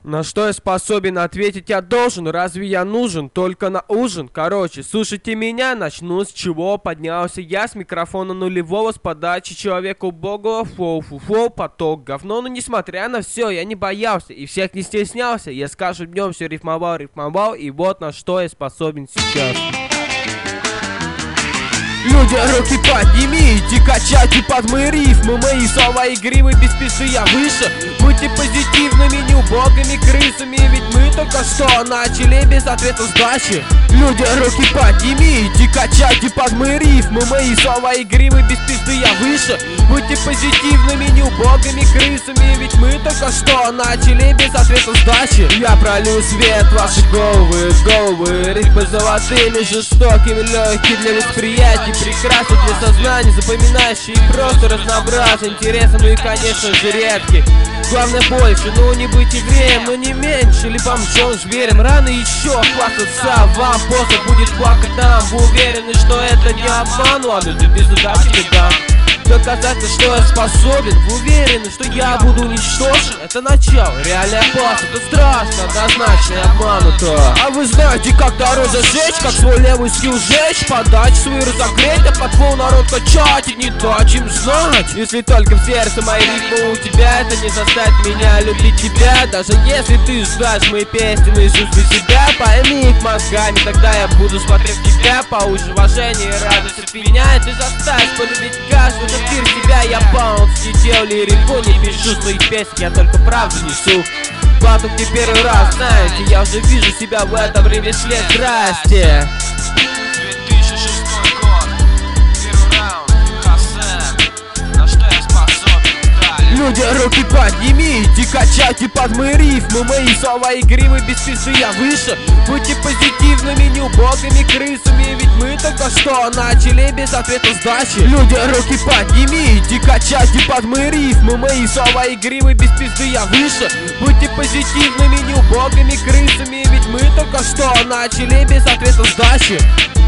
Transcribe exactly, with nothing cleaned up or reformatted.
На что я способен ответить я должен? Разве я нужен только на ужин? Короче, слушайте меня, начну с чего. Поднялся я с микрофона нулевого, с подачи человека убогого. Фоу-фу-фоу, поток говно. Но несмотря на все, я не боялся и всех не стеснялся. Я с каждым днем все рифмовал, рифмовал, и вот на что я способен сейчас. Люди, руки поднимите, качайте под мои рифмы. Мои слова игривы, без спеши я выше. Будьте позитивными, не убогими крысами, ведь мы только что начали без ответа сдачи. Люди, руки поднимите, качайте под мои рифмы. Мои слова игривы, без спеши я выше. Будьте позитивными, не убогими крысами, ведь мы только что начали без ответа сдачи. Я пролью свет в ваши головы, головы. Рифмы золотыми, жестокими, легкие для восприятия, прекрасны для сознания, запоминающие и просто разнообразны, интересны, ну и конечно же редки. Главное больше, ну не быть евреем, но не меньше, либо мчом зверем. Рано еще хвастаться вам, после будет плакать там. Вы уверены, что это не обман? Ладно, ты без удачи не дам доказать, что я способен. Вы уверены, что я буду уничтожен? Это начало, реальный опас, это страшно, однозначно и обмануто. А вы знаете, как дорогу зажечь, как свой левый скилл сжечь, подать свою разогреть, а под пол народ качать и не дать им знать. Если только в сердце мои рифмы у тебя, это не заставит меня любить тебя. Даже если ты знаешь мои песни наизусть для себя, пойми их мозгами, тогда я буду смотреть в тебя. Получишь уважение и радость от меня, и ты заставишь полюбить каждого. Мир тебя я баунс, не делали лирику, не пишу своих песен, я только правду несу. Батук не первый раз, знаете, я уже вижу себя в этом ремесле. Здрасте. две тысячи шестой год, первый раунд, Хасен, на что я способен, далее. Люди, руки поднимите, качайте под мои рифмы. Мои слова игривы, без спеши я выше. Будьте позитивными, не убогими крысами, ведь мы только что начали без ответа сдачи. Люди, руки поднимите, качайте под мои рифмы. Мои слова игривы, без спеши я выше. Будьте позитивными, не убогими крысами, ведь мы только что начали без ответа сдачи.